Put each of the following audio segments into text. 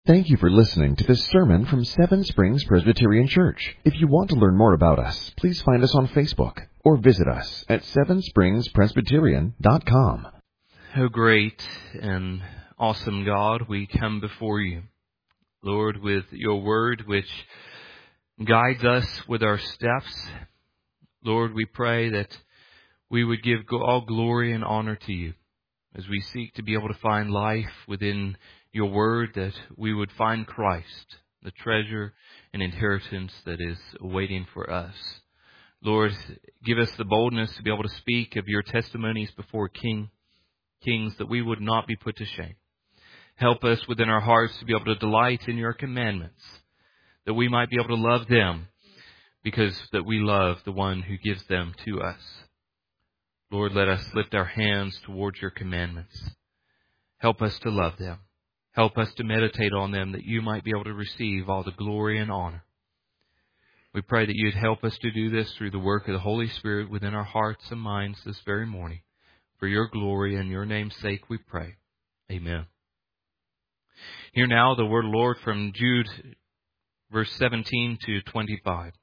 Thank you for listening to this sermon from Seven Springs Presbyterian Church. If you want to learn more about us, please find us on Facebook or visit us at sevenspringspresbyterian.com. Oh, great and awesome God, we come before you, Lord, with your word which guides us with our steps. Lord, we pray that we would give all glory and honor to you as we seek to be able to find life within your word, that we would find Christ, the treasure and inheritance that is awaiting for us. Lord, give us the boldness to be able to speak of your testimonies before kings, that we would not be put to shame. Help us within our hearts to be able to delight in your commandments, that we might be able to love them because that we love the one who gives them to us. Lord, let us lift our hands towards your commandments. Help us to love them. Help us to meditate on them, that you might be able to receive all the glory and honor. We pray that you'd help us to do this through the work of the Holy Spirit within our hearts and minds this very morning. For your glory and your name's sake we pray. Amen. Hear now the word of the Lord from Jude, verse 17 to 25.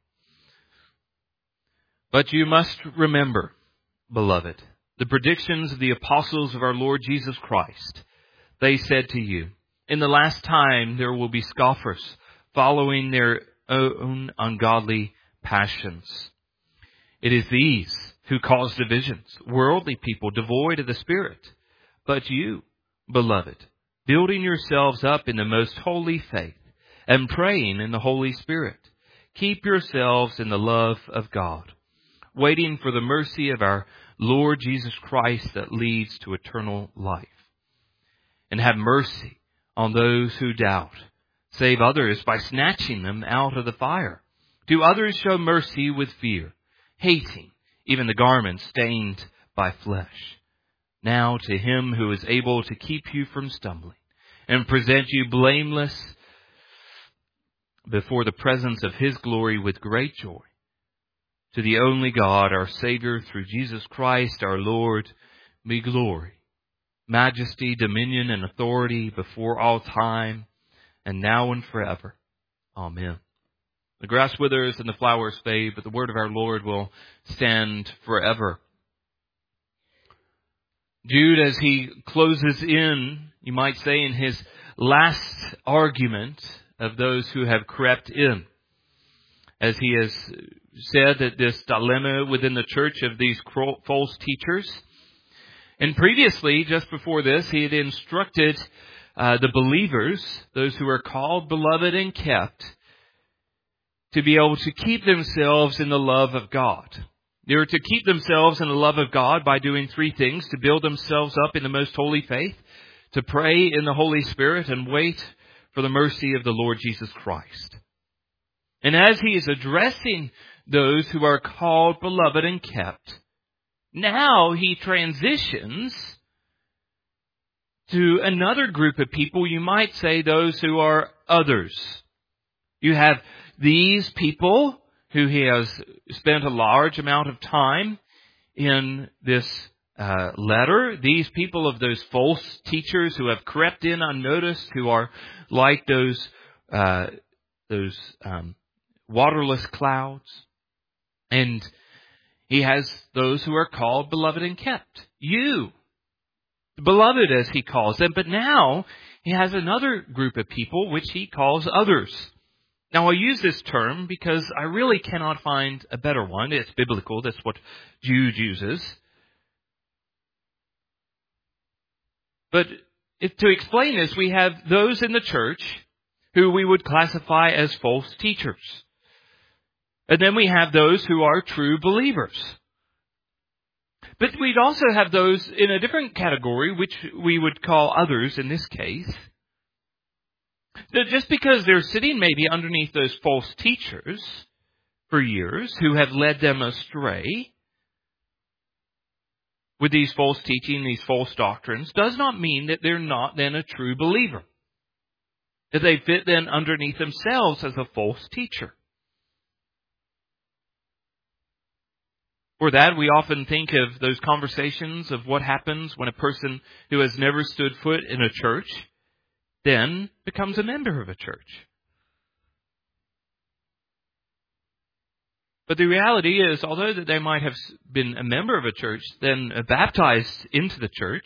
But you must remember, beloved, the predictions of the apostles of our Lord Jesus Christ. They said to you, in the last time there will be scoffers, following their own ungodly passions. It is these who cause divisions, worldly people devoid of the Spirit. But you, beloved, building yourselves up in the most holy faith and praying in the Holy Spirit, keep yourselves in the love of God, waiting for the mercy of our Lord Jesus Christ that leads to eternal life. And have mercy on those who doubt. Save others by snatching them out of the fire. To others show mercy with fear, hating even the garments stained by flesh. Now to him who is able to keep you from stumbling and present you blameless before the presence of his glory with great joy. To the only God, our Savior, through Jesus Christ our Lord, be glory, majesty, dominion, and authority before all time, and now and forever. Amen. The grass withers and the flowers fade, but the word of our Lord will stand forever. Jude, as he closes in, you might say, in his last argument of those who have crept in, as he has said that this dilemma within the church of these false teachers. And previously, just before this, he had instructed the believers, those who are called, beloved, and kept, to be able to keep themselves in the love of God. They were to keep themselves in the love of God by doing three things: to build themselves up in the most holy faith, to pray in the Holy Spirit, and wait for the mercy of the Lord Jesus Christ. And as he is addressing those who are called, beloved, and kept, now he transitions to another group of people, you might say those who are others. You have these people who he has spent a large amount of time in this letter. These people of those false teachers who have crept in unnoticed, who are like those waterless clouds. And he has those who are called, beloved, and kept. You, beloved, as he calls them. But now he has another group of people which he calls others. Now I use this term because I really cannot find a better one. It's biblical. That's what Jude uses. But to explain this, we have those in the church who we would classify as false teachers. And then we have those who are true believers. But we'd also have those in a different category, which we would call others in this case. That just because they're sitting maybe underneath those false teachers for years who have led them astray with these false teaching, these false doctrines, does not mean that they're not then a true believer. That they fit then underneath themselves as a false teacher. For that, we often think of those conversations of what happens when a person who has never stood foot in a church, then becomes a member of a church. But the reality is, although that they might have been a member of a church, then baptized into the church,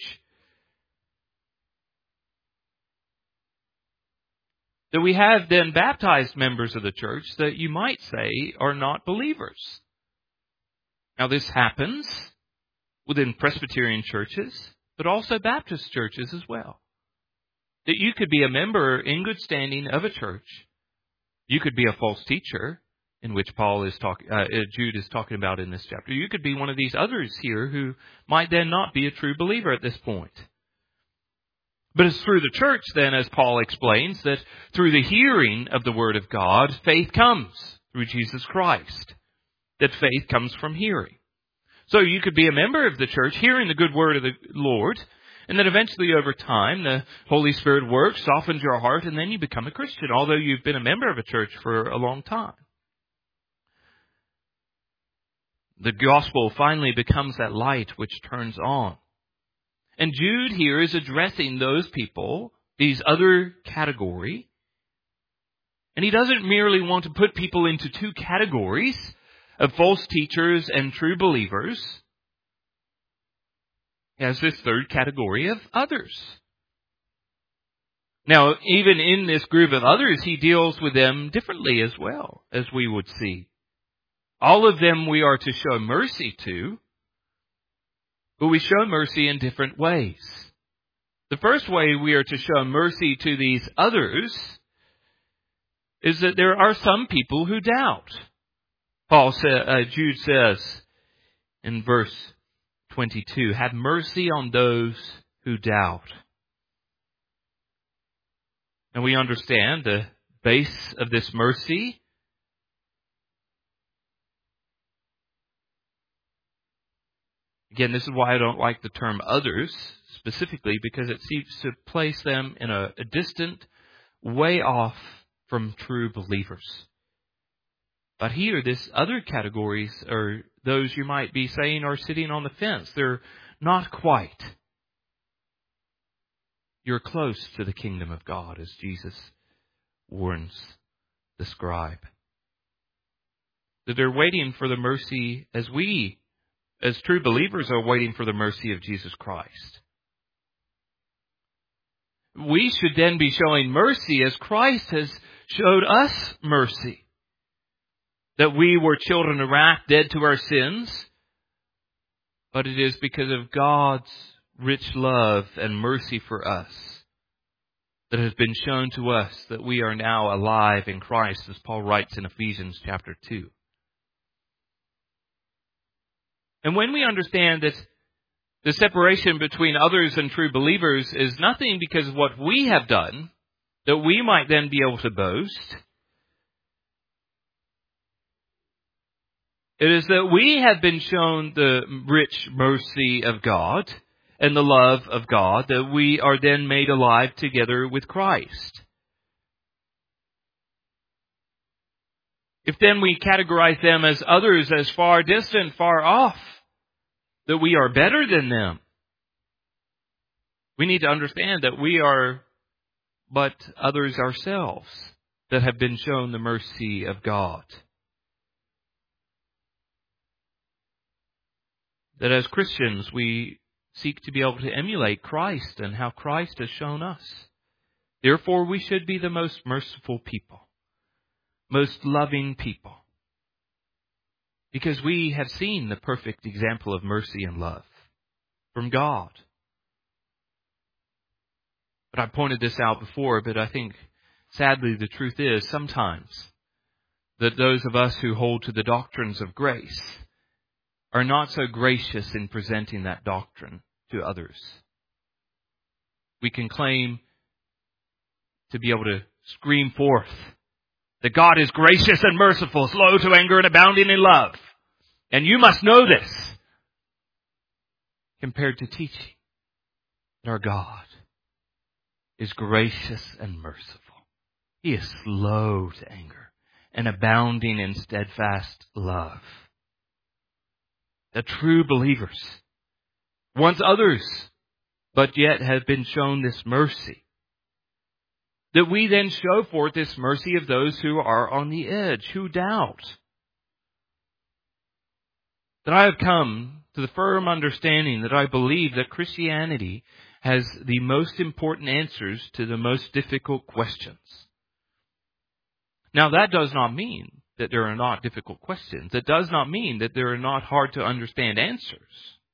that we have then baptized members of the church that you might say are not believers. Now this happens within Presbyterian churches, but also Baptist churches as well. That you could be a member in good standing of a church. You could be a false teacher, in which Jude is talking about in this chapter. You could be one of these others here who might then not be a true believer at this point. But it's through the church then, as Paul explains, that through the hearing of the Word of God, faith comes through Jesus Christ. That faith comes from hearing. So you could be a member of the church, hearing the good word of the Lord, and then eventually over time, the Holy Spirit works, softens your heart, and then you become a Christian, although you've been a member of a church for a long time. The gospel finally becomes that light which turns on. And Jude here is addressing those people, these other category. And he doesn't merely want to put people into two categories of false teachers and true believers. He has this third category of others. Now, even in this group of others, he deals with them differently as well, as we would see. All of them we are to show mercy to, but we show mercy in different ways. The first way we are to show mercy to these others is that there are some people who doubt. Jude says in verse 22, have mercy on those who doubt. And we understand the base of this mercy. Again, this is why I don't like the term others specifically, because it seems to place them in a distant, way off from true believers. But here, this other categories are those you might be saying are sitting on the fence. They're not quite. You're close to the kingdom of God, as Jesus warns the scribe. That they're waiting for the mercy as we, as true believers, are waiting for the mercy of Jesus Christ. We should then be showing mercy as Christ has showed us mercy. That we were children of wrath, dead to our sins, but it is because of God's rich love and mercy for us that has been shown to us that we are now alive in Christ, as Paul writes in Ephesians chapter 2. And when we understand that the separation between others and true believers is nothing because of what we have done, that we might then be able to boast, it is that we have been shown the rich mercy of God and the love of God, that we are then made alive together with Christ. If then we categorize them as others, as far distant, far off, that we are better than them, we need to understand that we are but others ourselves that have been shown the mercy of God. That as Christians we seek to be able to emulate Christ and how Christ has shown us. Therefore we should be the most merciful people, most loving people, because we have seen the perfect example of mercy and love from God. But I pointed this out before, but I think sadly the truth is sometimes that those of us who hold to the doctrines of grace are not so gracious in presenting that doctrine to others. We can claim to be able to scream forth that God is gracious and merciful, slow to anger and abounding in love. And you must know this, compared to teaching that our God is gracious and merciful. He is slow to anger and abounding in steadfast love. The true believers, once others, but yet have been shown this mercy. that we then show forth this mercy of those who are on the edge, who doubt. That I have come to the firm understanding that I believe that Christianity has the most important answers to the most difficult questions. Now, that does not mean that there are not difficult questions. It does not mean that there are not hard to understand answers.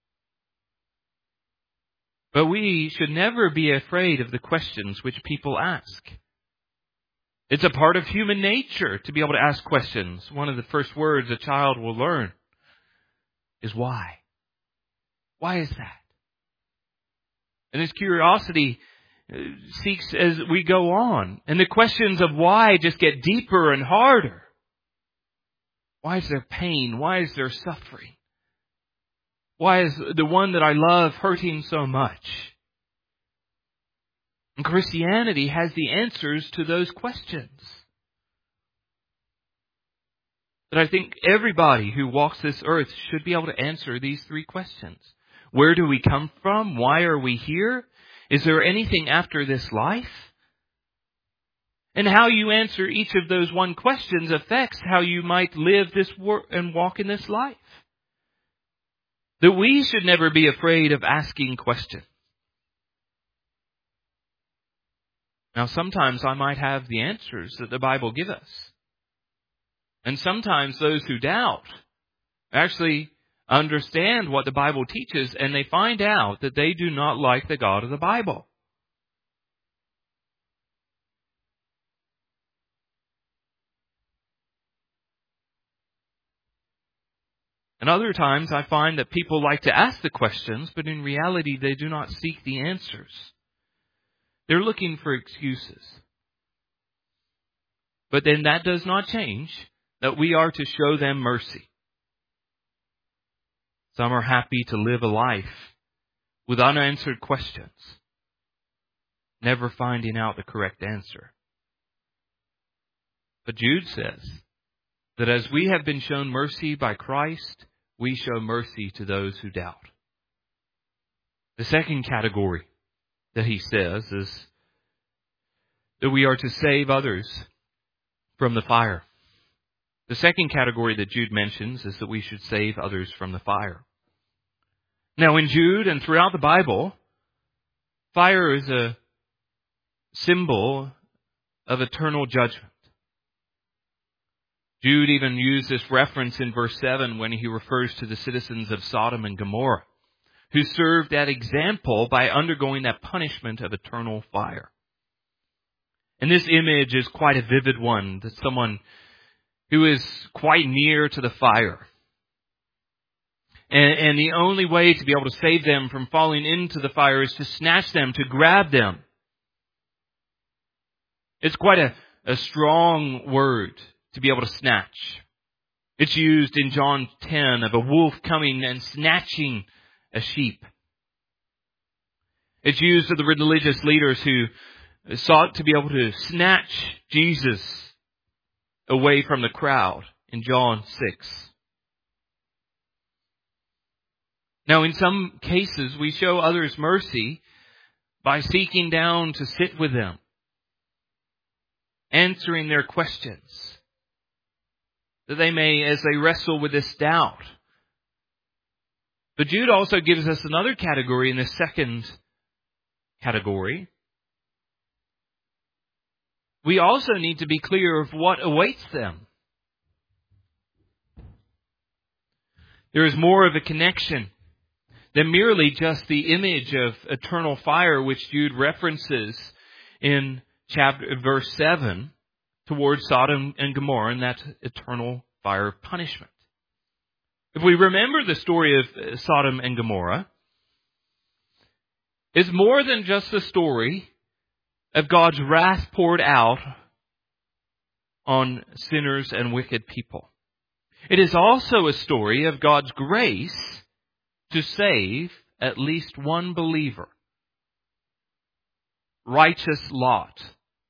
But we should never be afraid of the questions which people ask. It's a part of human nature to be able to ask questions. One of the first words a child will learn is why. Why is that? And this curiosity seeks as we go on. And the questions of why just get deeper and harder. Why is there pain? Why is there suffering? Why is the one that I love hurting so much? And Christianity has the answers to those questions. But I think everybody who walks this earth should be able to answer these three questions. Where do we come from? Why are we here? Is there anything after this life? And how you answer each of those one questions affects how you might live this work and walk in this life. That we should never be afraid of asking questions. Now, sometimes I might have the answers that the Bible gives us. And sometimes those who doubt actually understand what the Bible teaches, and they find out that they do not like the God of the Bible. And other times I find that people like to ask the questions, but in reality they do not seek the answers. They're looking for excuses. But then that does not change that we are to show them mercy. Some are happy to live a life with unanswered questions, never finding out the correct answer. But Jude says that as we have been shown mercy by Christ, we show mercy to those who doubt. The second category that he says is that we are to save others from the fire. The second category that Jude mentions is that we should save others from the fire. Now in Jude and throughout the Bible, fire is a symbol of eternal judgment. Jude even used this reference in verse 7 when he refers to the citizens of Sodom and Gomorrah, who served that example by undergoing that punishment of eternal fire. And this image is quite a vivid one, that someone who is quite near to the fire. And the only way to be able to save them from falling into the fire is to snatch them, to grab them. It's quite a strong word to be able to snatch. It's used in John 10 of a wolf coming and snatching a sheep. It's used of the religious leaders who sought to be able to snatch Jesus away from the crowd in John 6. Now, in some cases, we show others mercy by seeking down to sit with them, answering their questions, that they may, as they wrestle with this doubt. But Jude also gives us another category in the second category. We also need to be clear of what awaits them. There is more of a connection than merely just the image of eternal fire which Jude references in verse 7 towards Sodom and Gomorrah and that eternal fire of punishment. If we remember the story of Sodom and Gomorrah, it's more than just the story of God's wrath poured out on sinners and wicked people. It is also a story of God's grace to save at least one believer. Righteous Lot,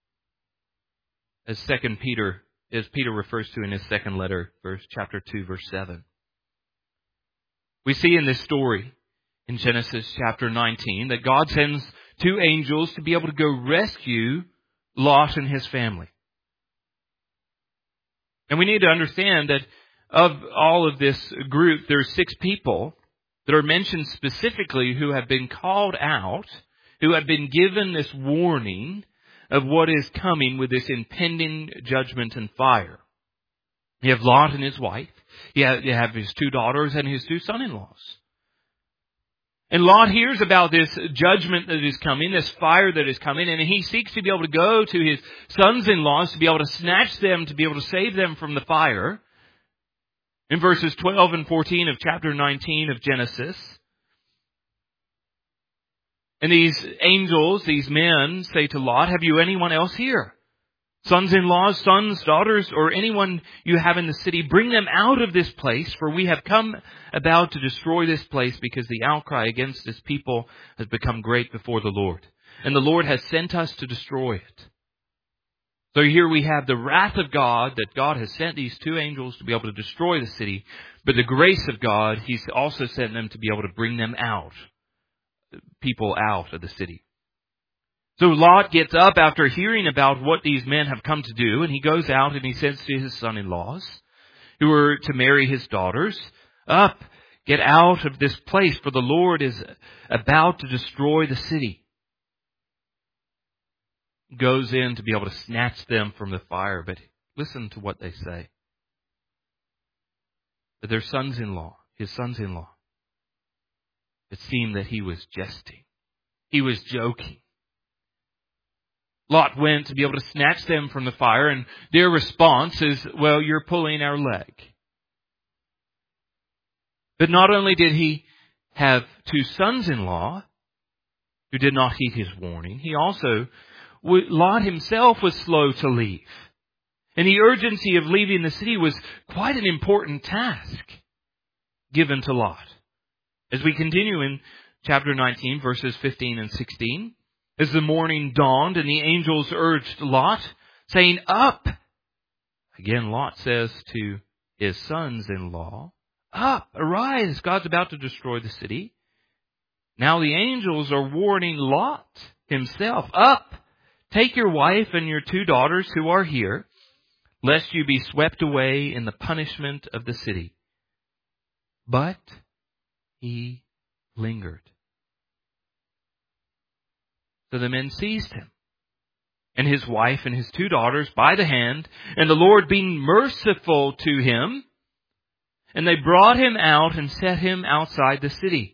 as Peter refers to in his second letter, chapter 2, verse 7. We see in this story in Genesis chapter 19 that God sends two angels to be able to go rescue Lot and his family. And we need to understand that of all of this group, there are 6 people that are mentioned specifically who have been called out, who have been given this warning of what is coming with this impending judgment and fire. You have Lot and his wife. You have his 2 daughters and his 2 son-in-laws. And Lot hears about this judgment that is coming, this fire that is coming, and he seeks to be able to go to his sons-in-laws to be able to snatch them, to be able to save them from the fire. In verses 12 and 14 of chapter 19 of Genesis. And these angels, these men, say to Lot, have you anyone else here? Sons-in-laws, sons, daughters, or anyone you have in the city, bring them out of this place, for we have come about to destroy this place because the outcry against this people has become great before the Lord. And the Lord has sent us to destroy it. So here we have the wrath of God, that God has sent these 2 angels to be able to destroy the city. But the grace of God, He's also sent them to be able to bring them out, people out of the city. So Lot gets up after hearing about what these men have come to do, and he goes out and he says to his son-in-laws, who are to marry his daughters, up, get out of this place, for the Lord is about to destroy the city. Goes in to be able to snatch them from the fire, but listen to what they say. But their sons-in-law, his sons-in-law, it seemed that he was jesting. He was joking. Lot went to be able to snatch them from the fire, and their response is, well, you're pulling our leg. But not only did he have 2 sons-in-law who did not heed his warning, Lot himself was slow to leave. And the urgency of leaving the city was quite an important task given to Lot. As we continue in chapter 19, verses 15 and 16, as the morning dawned and the angels urged Lot, saying, up. Again, Lot says to his sons-in-law, up, arise, God's about to destroy the city. Now the angels are warning Lot himself, up, take your wife and your 2 daughters who are here, lest you be swept away in the punishment of the city. But he lingered. So the men seized him, and his wife and his 2 daughters by the hand, and the Lord being merciful to him, and they brought him out and set him outside the city.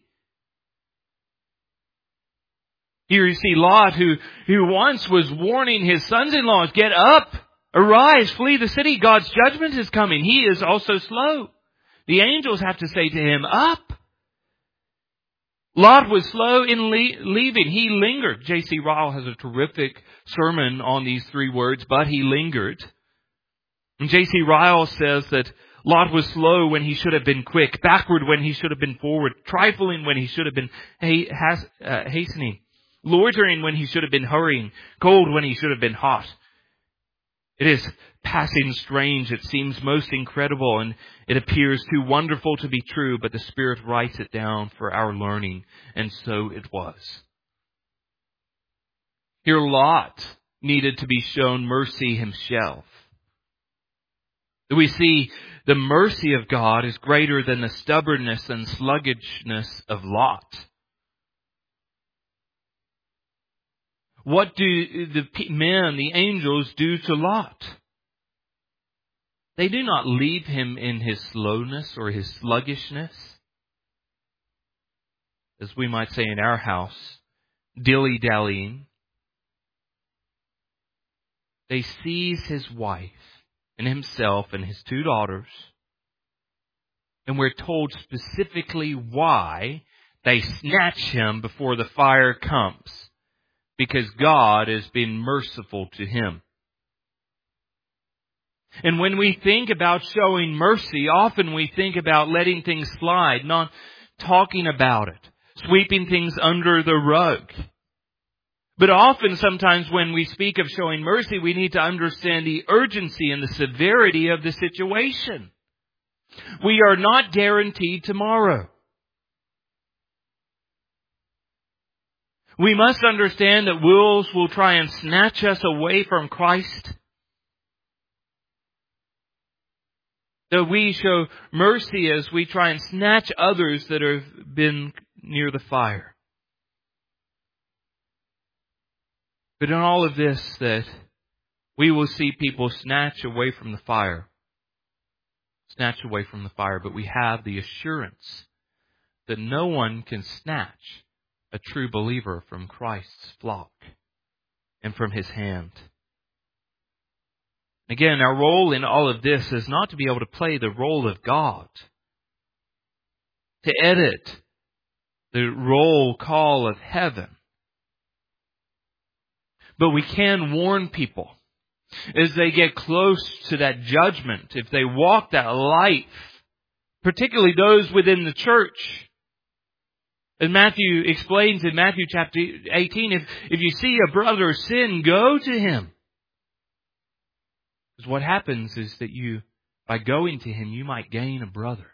Here you see Lot, who once was warning his sons-in-laws, get up, arise, flee the city, God's judgment is coming. He is also slow. The angels have to say to him, up. Lot was slow in leaving. He lingered. J.C. Ryle has a terrific sermon on these 3 words, but he lingered. And J.C. Ryle says that Lot was slow when he should have been quick, backward when he should have been forward, trifling when he should have been hastening, loitering when he should have been hurrying, cold when he should have been hot. It is passing strange. It seems most incredible, and it appears too wonderful to be true, but the Spirit writes it down for our learning, and so it was. Here Lot needed to be shown mercy himself. We see the mercy of God is greater than the stubbornness and sluggishness of Lot. What do the men, the angels, do to Lot? They do not leave him in his slowness or his sluggishness. As we might say in our house, dilly-dallying. They seize his wife and himself and his 2 daughters. And we're told specifically why they snatch him before the fire comes. Because God has been merciful to him. And when we think about showing mercy, often we think about letting things slide, not talking about it, sweeping things under the rug. But often, sometimes when we speak of showing mercy, we need to understand the urgency and the severity of the situation. We are not guaranteed tomorrow. We must understand that wolves will try and snatch us away from Christ. That we show mercy as we try and snatch others that have been near the fire. But in all of this, that we will see people snatch away from the fire. Snatch away from the fire. But we have the assurance that no one can snatch a true believer from Christ's flock and from His hand. Again, our role in all of this is not to be able to play the role of God, to edit the roll call of heaven. But we can warn people as they get close to that judgment, if they walk that life, particularly those within the church. As Matthew explains in Matthew chapter 18, if you see a brother sin, go to him. Because what happens is that by going to him, you might gain a brother.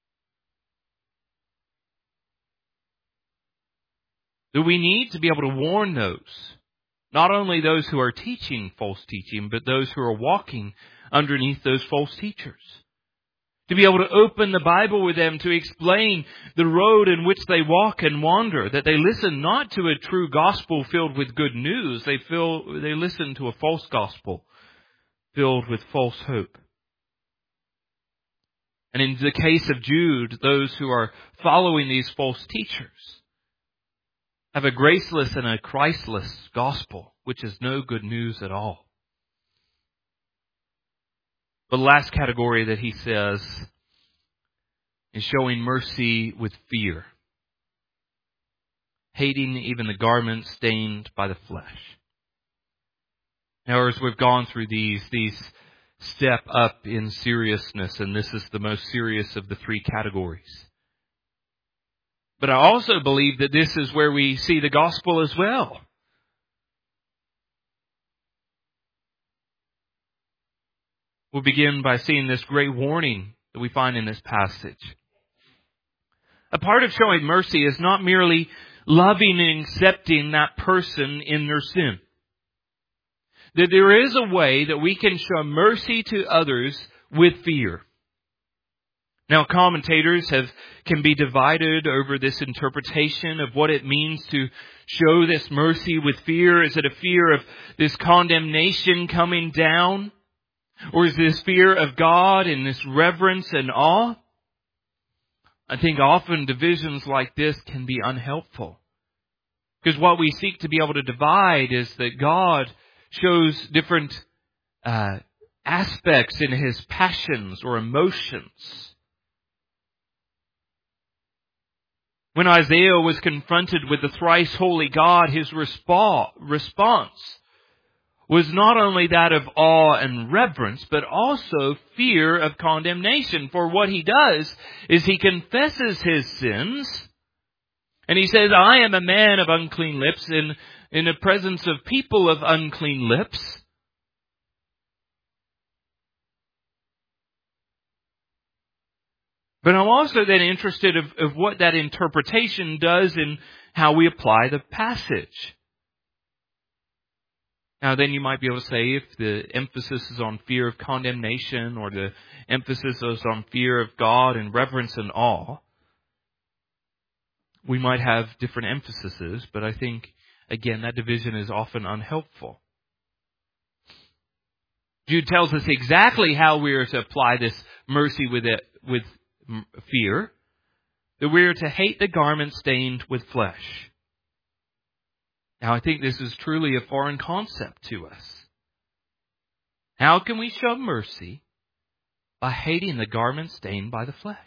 That we need to be able to warn those, not only those who are teaching false teaching, but those who are walking underneath those false teachers. To be able to open the Bible with them, to explain the road in which they walk and wander, that they listen not to a true gospel filled with good news, they listen to a false gospel filled with false hope. And in the case of Jude, those who are following these false teachers have a graceless and a Christless gospel, which is no good news at all. The last category that he says is showing mercy with fear, hating even the garment stained by the flesh. Now, as we've gone through these step up in seriousness, and this is the most serious of the three categories. But I also believe that this is where we see the gospel as well. We'll begin by seeing this great warning that we find in this passage. A part of showing mercy is not merely loving and accepting that person in their sin. That there is a way that we can show mercy to others with fear. Now, commentators can be divided over this interpretation of what it means to show this mercy with fear. Is it a fear of this condemnation coming down? Or is this fear of God and this reverence and awe? I think often divisions like this can be unhelpful. Because what we seek to be able to divide is that God shows different aspects in His passions or emotions. When Isaiah was confronted with the thrice holy God, his response was not only that of awe and reverence, but also fear of condemnation. For what he does is he confesses his sins, and he says, I am a man of unclean lips, in the presence of people of unclean lips. But I'm also then interested of what that interpretation does in how we apply the passage. Now then you might be able to say if the emphasis is on fear of condemnation or the emphasis is on fear of God and reverence and awe, we might have different emphases, but I think, again, that division is often unhelpful. Jude tells us exactly how we are to apply this mercy with fear, that we are to hate the garment stained with flesh. Now, I think this is truly a foreign concept to us. How can we show mercy by hating the garment stained by the flesh?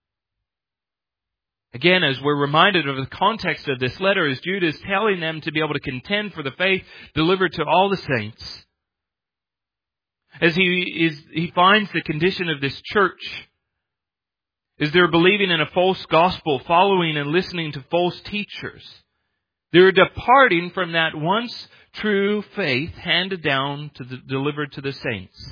Again, as we're reminded of the context of this letter, as Jude is telling them to be able to contend for the faith delivered to all the saints, as he finds the condition of this church, as they're believing in a false gospel, following and listening to false teachers, they're departing from that once true faith handed down delivered to the saints.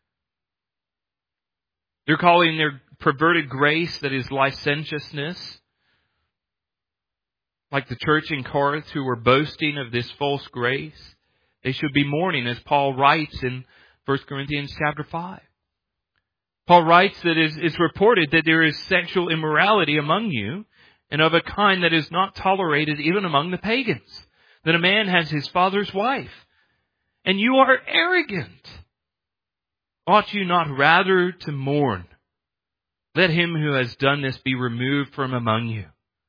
They're calling their perverted grace, that is licentiousness. like the church in Corinth who were boasting of this false grace. They should be mourning, as Paul writes in 1 Corinthians chapter 5. Paul writes that it's reported that there is sexual immorality among you, and of a kind that is not tolerated even among the pagans, that a man has his father's wife. And you are arrogant. Ought you not rather to mourn? Let him who has done this be removed from among you.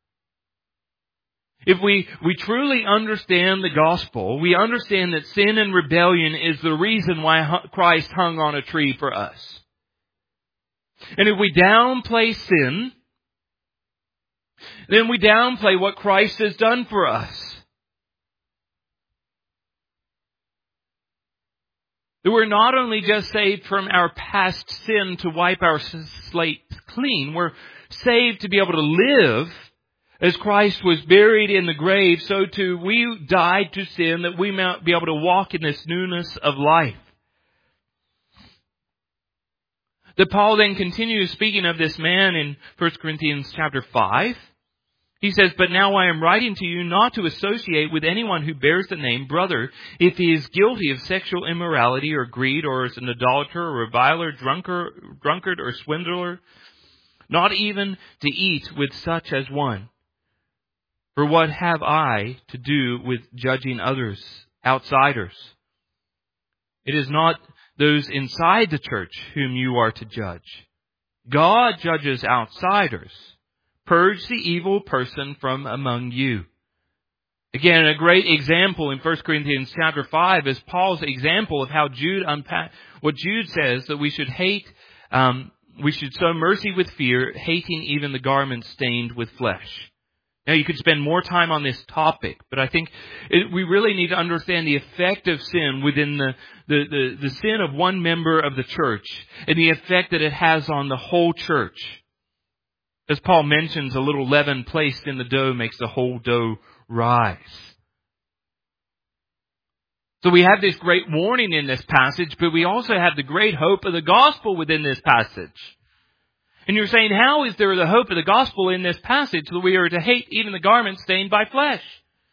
If we truly understand the gospel, we understand that sin and rebellion is the reason why Christ hung on a tree for us. And if we downplay sin, then we downplay what Christ has done for us. That we're not only just saved from our past sin to wipe our slate clean, we're saved to be able to live as Christ was buried in the grave, so too we died to sin that we might be able to walk in this newness of life. That Paul then continues speaking of this man in 1 Corinthians chapter 5. He says, but now I am writing to you not to associate with anyone who bears the name brother if he is guilty of sexual immorality or greed or is an idolater or reviler, drunkard or swindler, not even to eat with such as one. For what have I to do with judging others, outsiders? It is not those inside the church whom you are to judge. God judges outsiders. Purge the evil person from among you. Again, a great example in 1 Corinthians chapter 5 is Paul's example of how what Jude says, that we should hate, we should sow mercy with fear, hating even the garment stained with flesh. Now, you could spend more time on this topic, but I think we really need to understand the effect of sin within the sin of one member of the church and the effect that it has on the whole church. As Paul mentions, a little leaven placed in the dough makes the whole dough rise. So we have this great warning in this passage, but we also have the great hope of the gospel within this passage. And you're saying, how is there the hope of the gospel in this passage that we are to hate even the garment stained by flesh?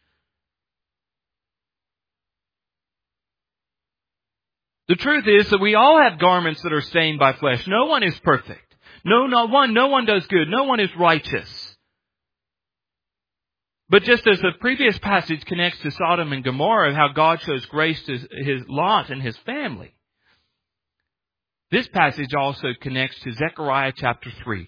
The truth is that we all have garments that are stained by flesh. No one is perfect. No, not one. No one does good. No one is righteous. But just as the previous passage connects to Sodom and Gomorrah, how God shows grace to his Lot and his family, this passage also connects to Zechariah chapter 3.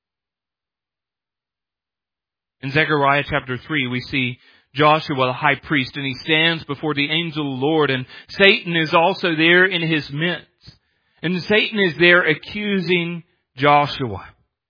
In Zechariah chapter 3, we see Joshua, the high priest, and he stands before the angel of the Lord, and Satan is also there in his midst. And Satan is there accusing Joshua.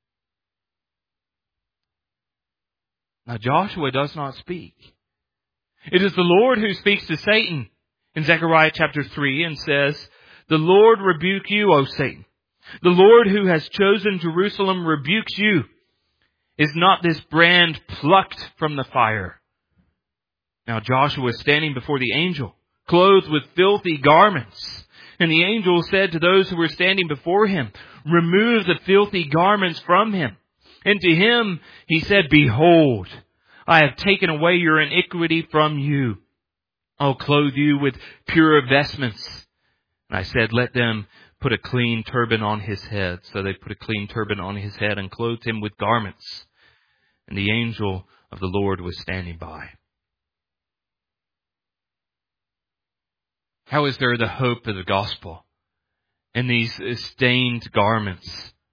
Now Joshua does not speak. It is the Lord who speaks to Satan in Zechariah chapter 3 and says, the Lord rebuke you, O Satan. The Lord who has chosen Jerusalem rebukes you. Is not this brand plucked from the fire? Now Joshua is standing before the angel, clothed with filthy garments. And the angel said to those who were standing before him, remove the filthy garments from him. And to him he said, behold, I have taken away your iniquity from you. I'll clothe you with pure vestments. And I said, let them put a clean turban on his head. So they put a clean turban on his head and clothed him with garments. And the angel of the Lord was standing by. How is there the hope of the gospel in these stained garments?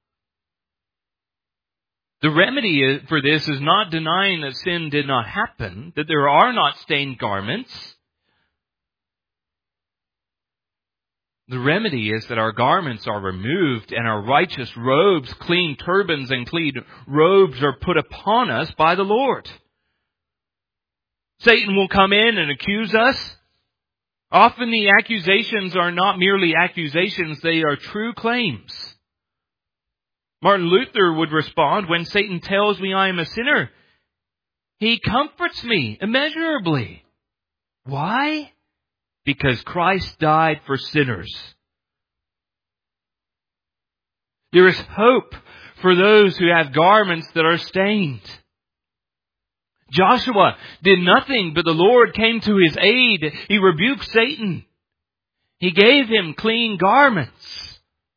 The remedy for this is not denying that sin did not happen, that there are not stained garments. The remedy is that our garments are removed and our righteous robes, clean turbans and clean robes are put upon us by the Lord. Satan will come in and accuse us. Often the accusations are not merely accusations, they are true claims. Martin Luther would respond, when Satan tells me I am a sinner, he comforts me immeasurably. Why? Because Christ died for sinners. There is hope for those who have garments that are stained. Joshua did nothing, but the Lord came to his aid. He rebuked Satan. He gave him clean garments.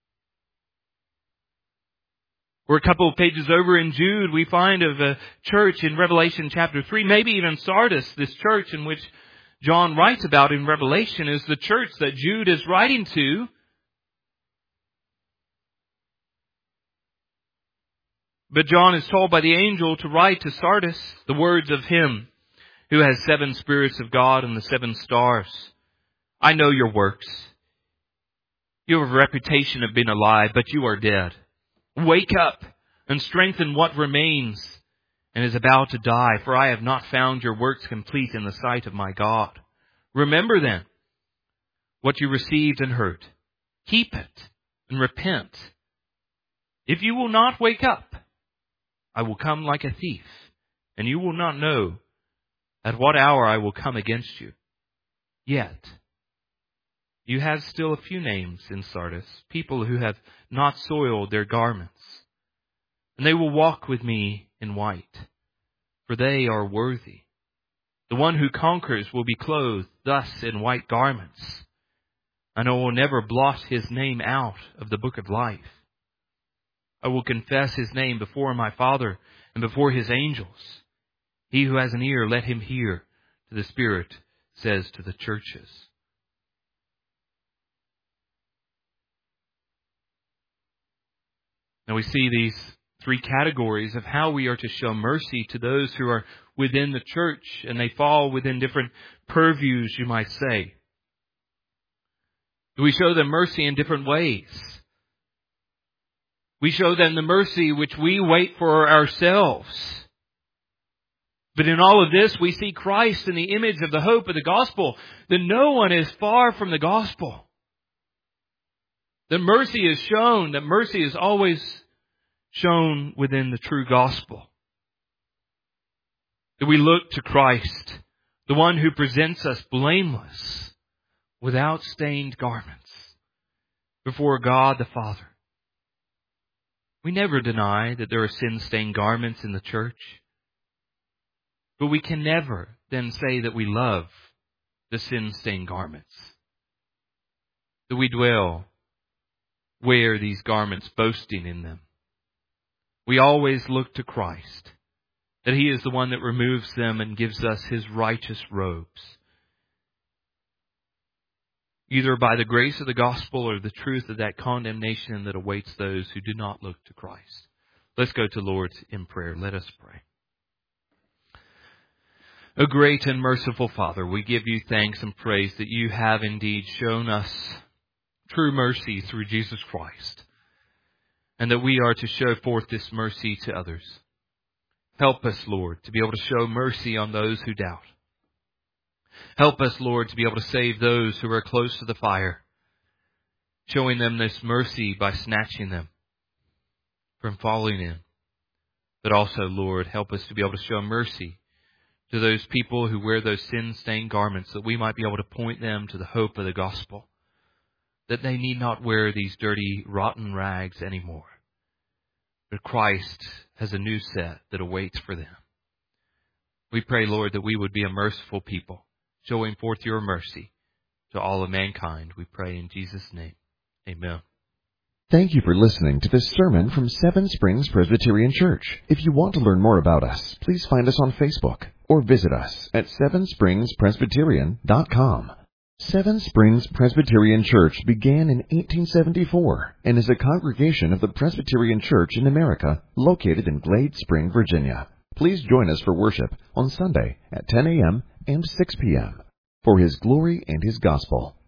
Or a couple of pages over in Jude, we find of a church in Revelation chapter 3, maybe even Sardis, this church in which John writes about in Revelation is the church that Jude is writing to. But John is told by the angel to write to Sardis the words of him who has 7 spirits of God and the 7 stars. I know your works. You have a reputation of being alive, but you are dead. Wake up and strengthen what remains and is about to die, for I have not found your works complete in the sight of my God. Remember then what you received and heard. Keep it and repent. If you will not wake up, I will come like a thief, and you will not know at what hour I will come against you. Yet, you have still a few names in Sardis, people who have not soiled their garments, and they will walk with me in white, for they are worthy. The one who conquers will be clothed thus in white garments, and I will never blot his name out of the book of life. I will confess his name before my Father and before his angels. He who has an ear, let him hear to the Spirit says to the churches. Now we see these 3 categories of how we are to show mercy to those who are within the church, and they fall within different purviews, you might say. We show them mercy in different ways. We show them the mercy which we wait for ourselves. But in all of this, we see Christ in the image of the hope of the gospel, that no one is far from the gospel. That mercy is shown, that mercy is always shown within the true gospel. That we look to Christ, the one who presents us blameless, without stained garments, before God the Father. We never deny that there are sin-stained garments in the church. But we can never then say that we love the sin-stained garments. That we wear these garments boasting in them. We always look to Christ, that He is the one that removes them and gives us His righteous robes. Either by the grace of the gospel or the truth of that condemnation that awaits those who do not look to Christ. Let's go to Lord in prayer. Let us pray. O great and merciful Father, we give you thanks and praise that you have indeed shown us true mercy through Jesus Christ, and that we are to show forth this mercy to others. Help us, Lord, to be able to show mercy on those who doubt. Help us, Lord, to be able to save those who are close to the fire, showing them this mercy by snatching them from falling in. But also, Lord, help us to be able to show mercy to those people who wear those sin-stained garments, that we might be able to point them to the hope of the gospel, that they need not wear these dirty, rotten rags anymore. But Christ has a new set that awaits for them. We pray, Lord, that we would be a merciful people, showing forth your mercy to all of mankind. We pray in Jesus' name. Amen. Thank you for listening to this sermon from Seven Springs Presbyterian Church. If you want to learn more about us, please find us on Facebook or visit us at sevenspringspresbyterian.com. Seven Springs Presbyterian Church began in 1874 and is a congregation of the Presbyterian Church in America located in Glade Spring, Virginia. Please join us for worship on Sunday at 10 a.m. and 6 p.m. for His glory and His gospel.